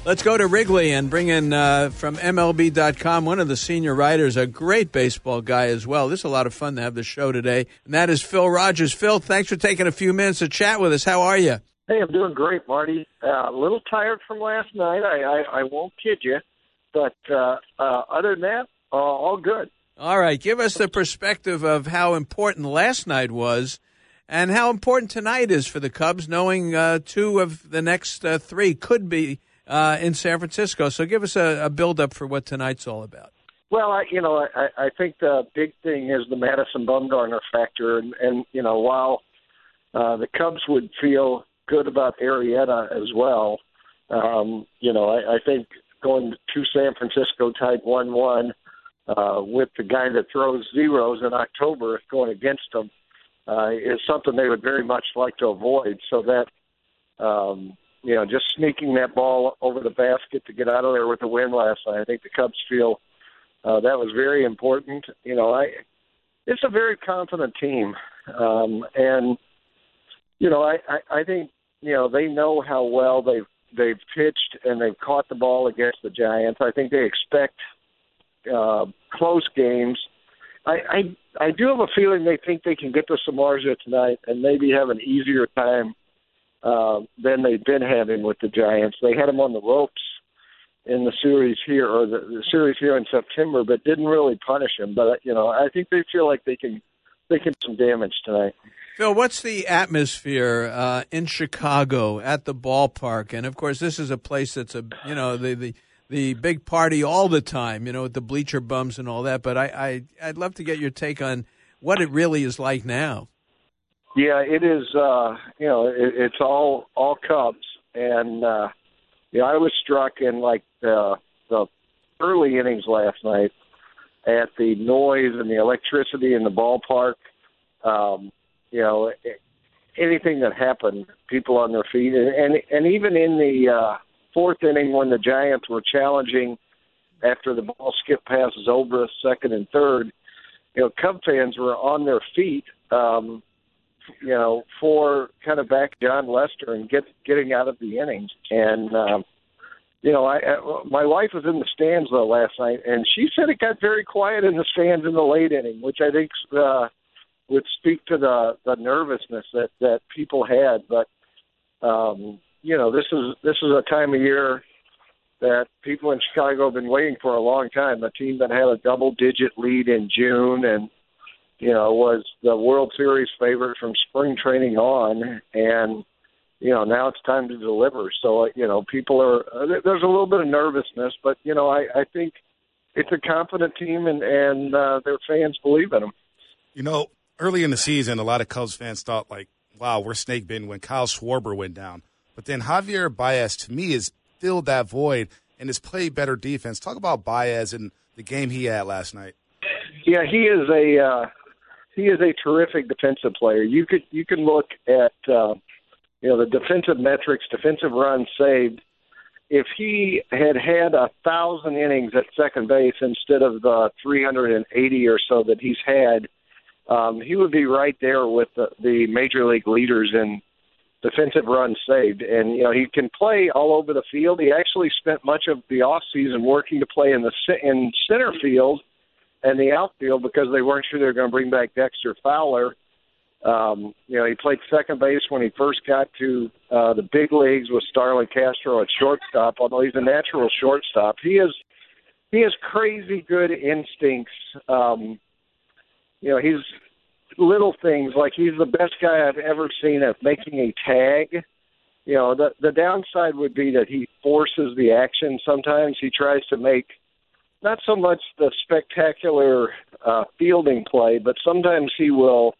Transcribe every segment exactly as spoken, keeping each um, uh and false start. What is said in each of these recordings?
Let's go to Wrigley and bring in uh, from M L B dot com, one of the senior writers, a great baseball guy as well. This is a lot of fun to have the show today, and that is Phil Rogers. Phil, thanks for taking a few minutes to chat with us. How are you? Hey, I'm doing great, Marty. Uh, a little tired from last night. I, I, I won't kid you, but uh, uh, other than that, uh, all good. All right, give us the perspective of how important last night was and how important tonight is for the Cubs, knowing uh, two of the next uh, three could be uh, in San Francisco. So give us a, a build-up for what tonight's all about. Well, I, you know, I, I think the big thing is the Madison Bumgarner factor. And, and you know, while uh, the Cubs would feel good about Arrieta as well, um, you know, I, I think going to San Francisco tied one one uh, with the guy that throws zeros in October going against them uh, is something they would very much like to avoid. So that, um, you know, just sneaking that ball over the basket to get out of there with the win last night, I think the Cubs feel uh, that was very important. You know, I it's a very confident team. Um, and, you know, I, I, I think, you know, they know how well they've, they've pitched and they've caught the ball against the Giants. I think they expect uh, close games. I, I I do have a feeling they think they can get to Samardzija tonight and maybe have an easier time uh, than they've been having with the Giants. They had them on the ropes in the series here, or the, the series here in September, but didn't really punish them. But, you know, I think they feel like they can they can do some damage tonight. Phil, what's the atmosphere uh, in Chicago at the ballpark? And, of course, this is a place that's, a you know, the, the, the big party all the time, you know, with the bleacher bums and all that. But I, I, I'd love to get your take on what it really is like now. Yeah, it is, uh, you know, it, it's all all Cubs. And, uh, you know, I was struck in, like, the, the early innings last night at the noise and the electricity in the ballpark. Um You know, anything that happened, people on their feet. And and, and even in the uh, fourth inning when the Giants were challenging after the ball skipped past Zobrist, second and third, you know, Cub fans were on their feet, um, you know, for kind of back John Lester and get, getting out of the innings. And, um, you know, I, I my wife was in the stands, though, last night, and she said it got very quiet in the stands in the late inning, which I think uh, – would speak to the, the nervousness that, that people had. But, um, you know, this is this is a time of year that people in Chicago have been waiting for a long time. A team that had a double-digit lead in June and, you know, was the World Series favorite from spring training on. And, you know, now it's time to deliver. So, you know, people are – there's a little bit of nervousness. But, you know, I, I think it's a confident team and, and uh, their fans believe in them. You know, early in the season, a lot of Cubs fans thought, like, wow, we're snake bitten when Kyle Schwarber went down. But then Javier Baez, to me, has filled that void and has played better defense. Talk about Baez and the game he had last night. Yeah, he is a uh, he is a terrific defensive player. You could you can look at uh, you know the defensive metrics, defensive runs saved. If he had had a thousand innings at second base instead of the three hundred eighty or so that he's had, Um, he would be right there with the, the major league leaders in defensive runs saved. And, you know, he can play all over the field. He actually spent much of the offseason working to play in the in center field and the outfield because they weren't sure they were going to bring back Dexter Fowler. Um, you know, he played second base when he first got to uh, the big leagues with Starlin Castro at shortstop, although he's a natural shortstop. He is, he has crazy good instincts. Um You know, he's little things like he's the best guy I've ever seen at making a tag. You know, the the downside would be that he forces the action. Sometimes he tries to make not so much the spectacular uh, fielding play, but sometimes he will,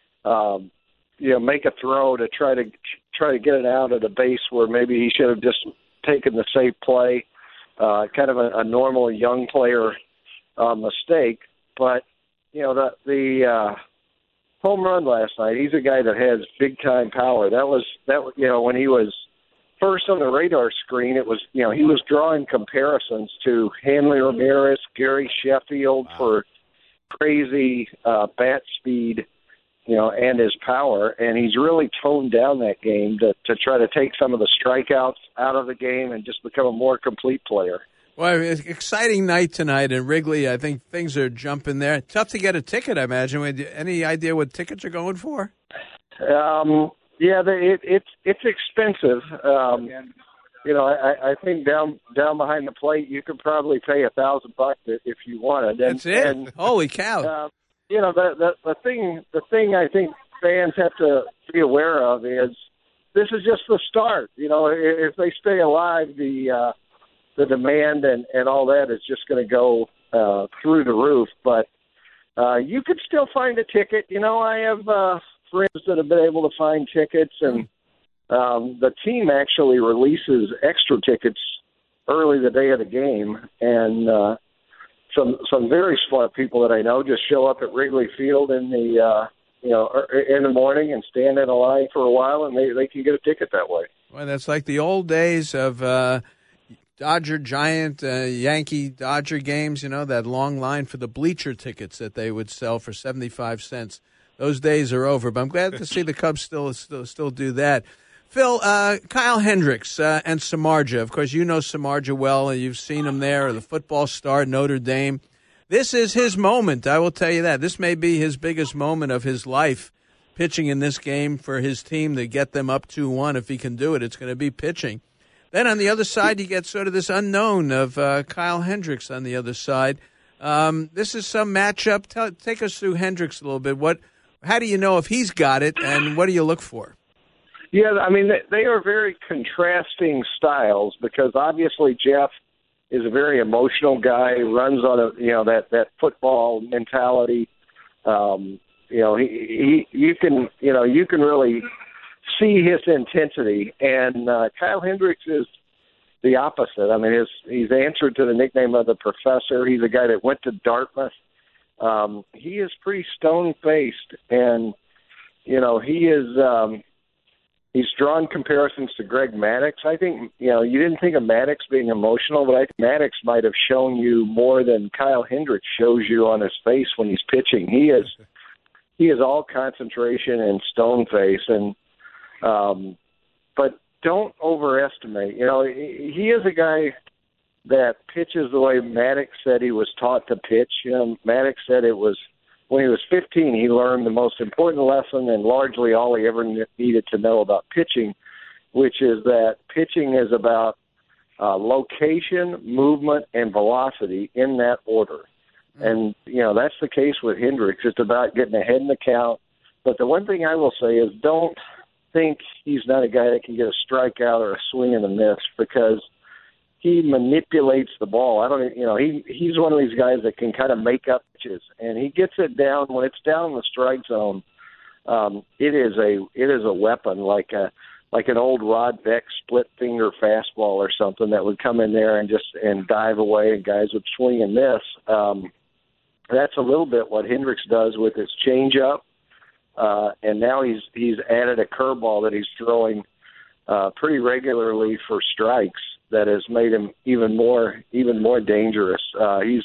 um, you know, make a throw to try to try to get it out at a base where maybe he should have just taken the safe play. Uh, kind of a, a normal young player uh, mistake, but. You know, the the uh, home run last night, he's a guy that has big-time power. That was, that you know, when he was first on the radar screen, it was, you know, he was drawing comparisons to Hanley Ramirez, Gary Sheffield wow. for crazy uh, bat speed. you know, and his power, and he's really toned down that game to, to try to take some of the strikeouts out of the game and just become a more complete player. Well, it's an exciting night tonight in Wrigley. I think things are jumping there. Tough to get a ticket, I imagine. Any idea what tickets are going for? Um, yeah, they, it, it's it's expensive. Um, you know, I, I think down down behind the plate, you could probably pay a thousand bucks if you wanted. And, That's it. And, Holy cow! Uh, you know, the, the the thing the thing I think fans have to be aware of is this is just the start. You know, if they stay alive, the uh, the demand and, and all that is just going to go uh, through the roof. But uh, you could still find a ticket. You know, I have uh, friends that have been able to find tickets, and um, the team actually releases extra tickets early the day of the game. And uh, some some very smart people that I know just show up at Wrigley Field in the uh, you know in the morning and stand in a line for a while, and they, they can get a ticket that way. Well, that's like the old days of uh, Dodger Giant, uh, Yankee Dodger games. You know, that long line for the bleacher tickets that they would sell for seventy-five cents. Those days are over. But I'm glad to see the Cubs still still, still do that. Phil, uh, Kyle Hendricks uh, and Samardzija. Of course, you know Samardzija well, and you've seen him there, the football star, Notre Dame. This is his moment, I will tell you that. This may be his biggest moment of his life, pitching in this game for his team to get them up two one. If he can do it, it's going to be pitching. Then on the other side, you get sort of this unknown of uh, Kyle Hendricks on the other side. Um, this is some matchup. Tell, take us through Hendricks a little bit. What, how do you know if he's got it, and what do you look for? Yeah, I mean, they are very contrasting styles because obviously Jeff is a very emotional guy, runs on a, you know, that, that football mentality. Um, you know, he, he, you can, you know, you can really see his intensity. And uh, Kyle Hendricks is the opposite. I mean, his, he's answered to the nickname of the professor. He's a guy that went to Dartmouth. Um, he is pretty stone-faced, and, you know, he is, um, he's drawn comparisons to Greg Maddux. I think, you know, you didn't think of Maddux being emotional, but I think Maddux might have shown you more than Kyle Hendricks shows you on his face when he's pitching. He is, he is all concentration and stone face, and um, but don't overestimate. You know, he, he is a guy that pitches the way Maddux said he was taught to pitch. You know, Maddux said it was when he was fifteen, he learned the most important lesson and largely all he ever needed to know about pitching, which is that pitching is about uh, location, movement, and velocity in that order. Mm-hmm. And, you know, that's the case with Hendricks. It's about getting ahead in the count. But the one thing I will say is don't think he's not a guy that can get a strikeout or a swing and a miss because he manipulates the ball. I don't, you know, he he's one of these guys that can kind of make up pitches, and he gets it down when it's down in the strike zone. Um, it is a it is a weapon, like a like an old Rod Beck split finger fastball or something that would come in there and just and dive away, and guys would swing and miss. Um, that's a little bit what Hendricks does with his changeup, uh, and now he's he's added a curveball that he's throwing uh, pretty regularly for strikes. That has made him even more even more dangerous. Uh, he's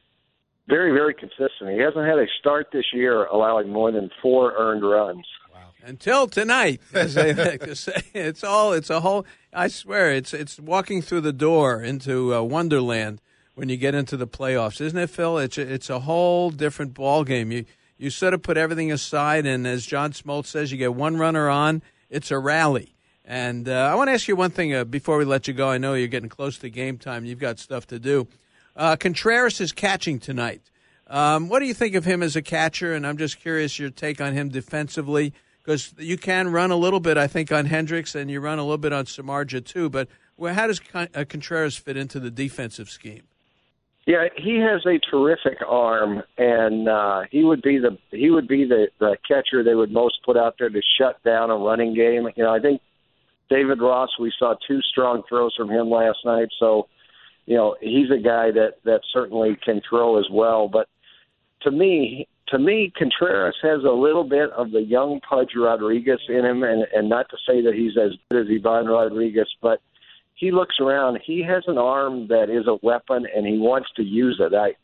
very, very consistent. He hasn't had a start this year allowing more than four earned runs. Wow. Until tonight, as they like to say. It's all, it's a whole, I swear, it's it's walking through the door into uh, Wonderland when you get into the playoffs. Isn't it, Phil? It's a, it's a whole different ballgame. You, you sort of put everything aside, and as John Smoltz says, you get one runner on, it's a rally. And uh, I want to ask you one thing uh, before we let you go. I know you're getting close to game time. You've got stuff to do. Uh, Contreras is catching tonight. Um, what do you think of him as a catcher? And I'm just curious your take on him defensively, because you can run a little bit, I think, on Hendricks, and you run a little bit on Samardzija too. But well, how does Con- uh, Contreras fit into the defensive scheme? Yeah, he has a terrific arm, and uh, he would be the he would be the, the catcher they would most put out there to shut down a running game. You know, I think David Ross, we saw two strong throws from him last night, so, you know, he's a guy that, that certainly can throw as well. But to me, to me, Contreras has a little bit of the young Pudge Rodriguez in him, and, and not to say that he's as good as Ivan Rodriguez, but he looks around. He has an arm that is a weapon, and he wants to use it. I,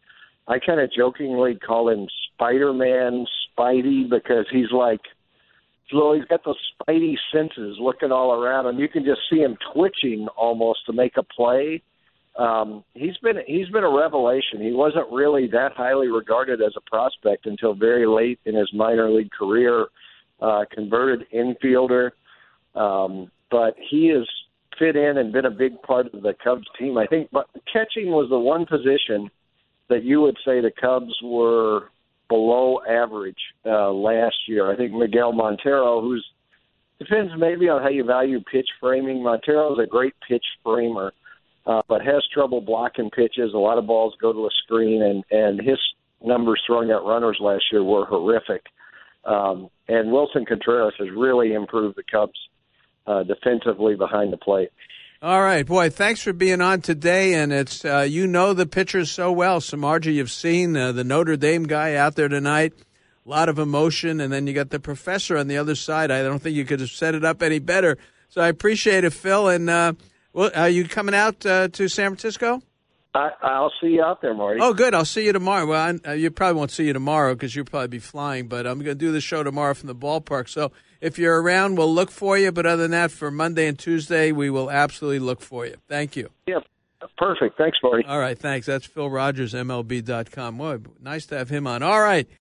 I kind of jokingly call him Spider-Man Spidey because he's like, so he's got those spidey senses looking all around him. You can just see him twitching almost to make a play. Um, he's been he's been a revelation. He wasn't really that highly regarded as a prospect until very late in his minor league career. Uh, converted infielder, um, but he has fit in and been a big part of the Cubs team. I think, but catching was the one position that you would say the Cubs were below average uh, last year. I think Miguel Montero, who's depends maybe on how you value pitch framing. Montero is a great pitch framer, uh, but has trouble blocking pitches. A lot of balls go to a screen, and, and his numbers throwing out runners last year were horrific. Um, and Wilson Contreras has really improved the Cubs uh, defensively behind the plate. All right, boy, thanks for being on today. And it's uh, you know the pitchers so well. Samardzija, you've seen uh, the Notre Dame guy out there tonight. A lot of emotion. And then you got the professor on the other side. I don't think you could have set it up any better. So I appreciate it, Phil. And uh, well, are you coming out uh, to San Francisco? I, I'll see you out there, Marty. Oh, good. I'll see you tomorrow. Well, I, you probably won't see you tomorrow because you'll probably be flying, but I'm going to do the show tomorrow from the ballpark. So if you're around, we'll look for you. But other than that, for Monday and Tuesday, we will absolutely look for you. Thank you. Yeah, perfect. Thanks, Marty. All right, thanks. That's Phil Rogers, M L B dot com. Boy, nice to have him on. All right.